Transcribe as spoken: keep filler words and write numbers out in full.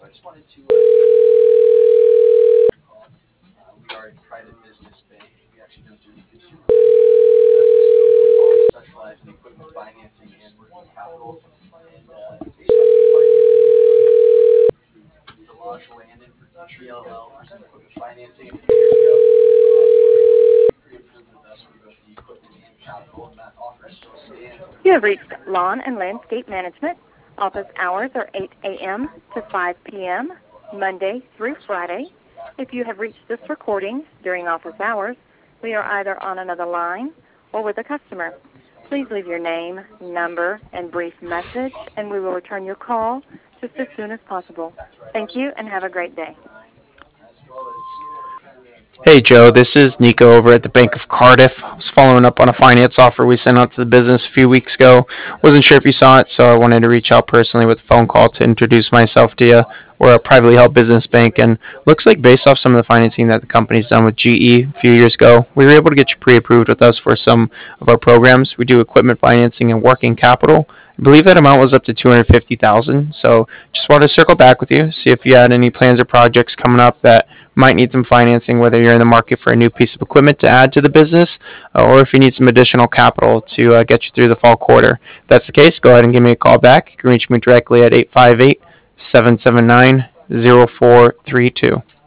You have reached Lawn and Landscape Management. Office hours are eight a.m. to five p.m., Monday through Friday. If you have reached this recording during office hours, we are either on another line or with a customer. Please leave your name, number, and brief message, and we will return your call just as soon as possible. Thank you, and have a great day. Hey Joe, this is Nico over at the Bank of Cardiff. I was following up on a finance offer we sent out to the business a few weeks ago. Wasn't sure if you saw it, so I wanted to reach out personally with a phone call to introduce myself to you. We're a privately held business bank, and looks like based off some of the financing that the company's done with G E a few years ago, we were able to get you pre-approved with us for some of our programs. We do equipment financing and working capital. I believe that amount was up to two hundred fifty thousand dollars. So just wanted to circle back with you, see if you had any plans or projects coming up that might need some financing, whether you're in the market for a new piece of equipment to add to the business, uh, or if you need some additional capital to uh, get you through the fall quarter. If that's the case, go ahead and give me a call back. You can reach me directly at eight five eight, seven seven nine, zero four three two.